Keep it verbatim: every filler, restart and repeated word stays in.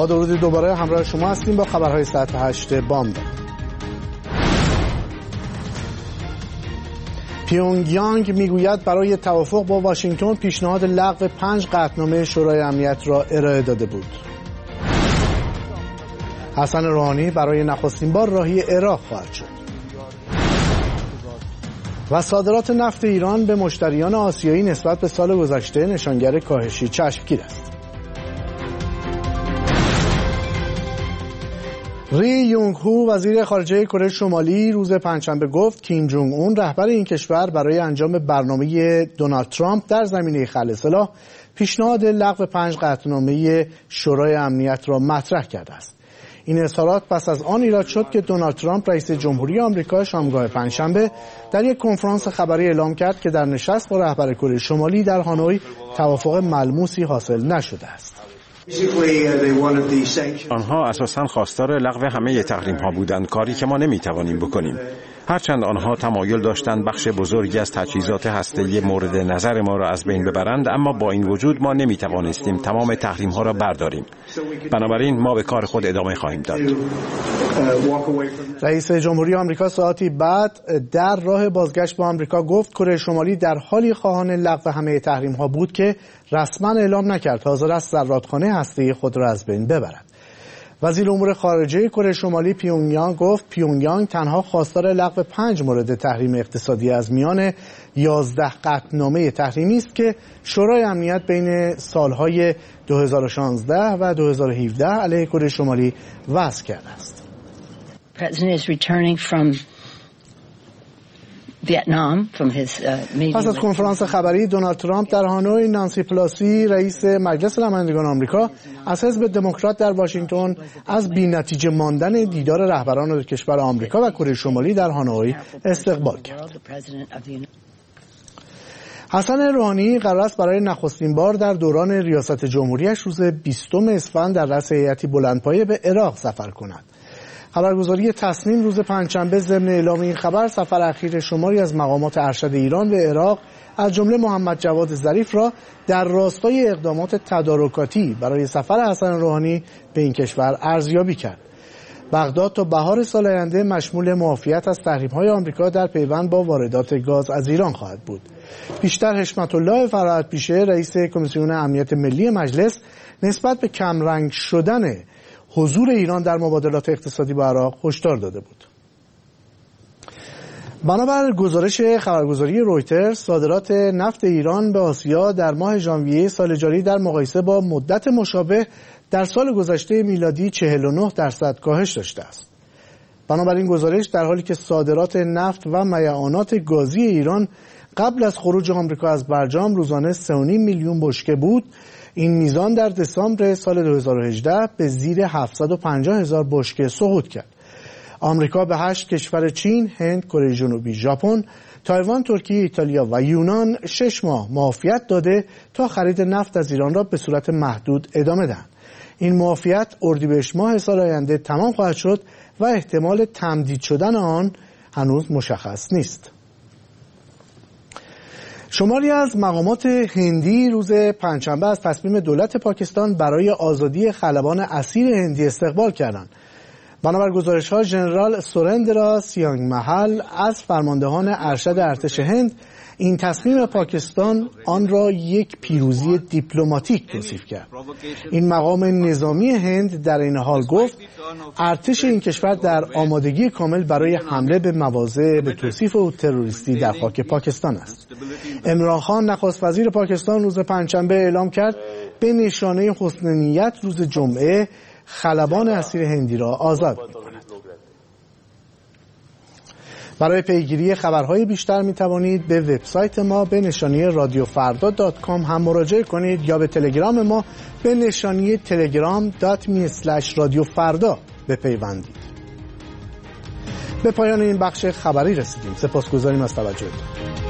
با درود دوباره همراه شما هستیم با خبرهای ساعت هشت بامداد. پیونگیانگ میگوید برای توافق با واشنگتن پیشنهاد لغو پنج قطعنامه شورای امنیت را ارائه داده بود. حسن روحانی برای نخستین بار راهی عراق خواهد شد. و صادرات نفت ایران به مشتریان آسیایی نسبت به سال گذشته نشانگر کاهشی چشمگیر است. ری یونگ هو وزیر خارجه کره شمالی روز پنجشنبه گفت کیم جونگ اون رهبر این کشور برای انجام برنامه دونالد ترامپ در زمینه خلع سلاح پیشنهاد لغو پنج قطعنامه شورای امنیت را مطرح کرده است. این اظهارات پس از آن ایراد شد که دونالد ترامپ رئیس جمهوری آمریکا شامگاه پنجشنبه در یک کنفرانس خبری اعلام کرد که در نشست با رهبر کره شمالی در هانوی توافق ملموسی حاصل نشده است. آنها اساساً خواستار لغو همه تحریم ها بودند، کاری که ما نمیتوانیم بکنیم. هرچند آنها تمایل داشتند بخش بزرگی از تجهیزات هسته‌ای مورد نظر ما را از بین ببرند، اما با این وجود ما نمیتوانستیم تمام تحریم ها را برداریم. بنابراین ما به کار خود ادامه خواهیم داد. رئیس جمهوری آمریکا ساعتی بعد در راه بازگشت به آمریکا گفت کره شمالی در حالی خواهان لغو همه تحریم ها بود که رسما اعلام نکرد حاضر است زرادخانه هسته‌ای خود را از بین ببرد. وزیر امور خارجه کره شمالی پیونگیانگ گفت پیونگیانگ تنها خواستار لغو پنج مورد تحریم اقتصادی از میان یازده قطعنامه تحریمی است که شورای امنیت بین سالهای دو هزار و شانزده و دو هزار و هفده علیه کره شمالی وضع کرده است. پس از کنفرانس خبری دونالد ترامپ در هانوی، نانسی پلاسی رئیس مجلس نمایندگان آمریکا از حزب دموکرات در واشنگتن از بی‌نتیجه ماندن دیدار رهبران کشور آمریکا و کره شمالی در هانوی استقبال کرد. حسن روحانی قرار است برای نخستین بار در دوران ریاست جمهوریش روز بیستم اسفند در رأس هیئتی بلندپایه به عراق سفر کند. خبرگزاری تصنیم روز پنجشنبه ضمن اعلام این خبر سفر اخیر شماری از مقامات ارشد ایران به عراق از جمله محمد جواد ظریف را در راستای اقدامات تدارکاتی برای سفر حسن روحانی به این کشور ارزیابی کرد. بغداد تا بهار سال آینده مشمول معافیت از تحریم‌های آمریکا در پیوند با واردات گاز از ایران خواهد بود. بیشتر حشمت الله فرات پیشه رئیس کمیسیون امنیت ملی مجلس نسبت به کمرنگ شدن حضور ایران در مبادلات اقتصادی با عراق هشدار داده بود. بنابر گزارش خبرگزاری رویترز، صادرات نفت ایران به آسیا در ماه ژانویه سال جاری در مقایسه با مدت مشابه در سال گذشته میلادی چهل و نه درصد کاهش داشته است. بنابراین گزارش در حالی که صادرات نفت و میعانات گازی ایران قبل از خروج آمریکا از برجام روزانه سه و نیم میلیون بشکه بود، این میزان در دسامبر سال دو هزار و هجده به زیر هفتصد و پنجاه هزار بشکه سقوط کرد. آمریکا به هشت کشور چین، هند، کره جنوبی، ژاپن، تایوان، ترکیه، ایتالیا و یونان شش ماه معافیت داده تا خرید نفت از ایران را به صورت محدود ادامه دهند. این معافیت اردیبهشت ماه سال آینده تمام خواهد شد و احتمال تمدید شدن آن هنوز مشخص نیست. شماری از مقامات هندی روز پنجشنبه از تصمیم دولت پاکستان برای آزادی خلبان اسیر هندی استقبال کردند. بنابر گزارش‌ها ژنرال سورندرا سیانگ محل از فرماندهان ارشد ارتش هند این تصمیم پاکستان آن را یک پیروزی دیپلماتیک توصیف کرد. این مقام نظامی هند در این حال گفت ارتش این کشور در آمادگی کامل برای حمله به مواضع به توصیف او تروریستی در خاک پاکستان است. عمران خان نخست وزیر پاکستان روز پنجشنبه اعلام کرد به نشانه حسن نیت روز جمعه خلبان اسیر هندی را آزاد می‌کند. برای پیگیری خبرهای بیشتر می توانید به وبسایت ما به نشانی رادیو فردا دات کام هم مراجعه کنید یا به تلگرام ما به نشانی تلگرام دات می اسلش رادیو فردا بپیوندید. به پایان این بخش خبری رسیدیم. سپاسگزاریم از توجهتان.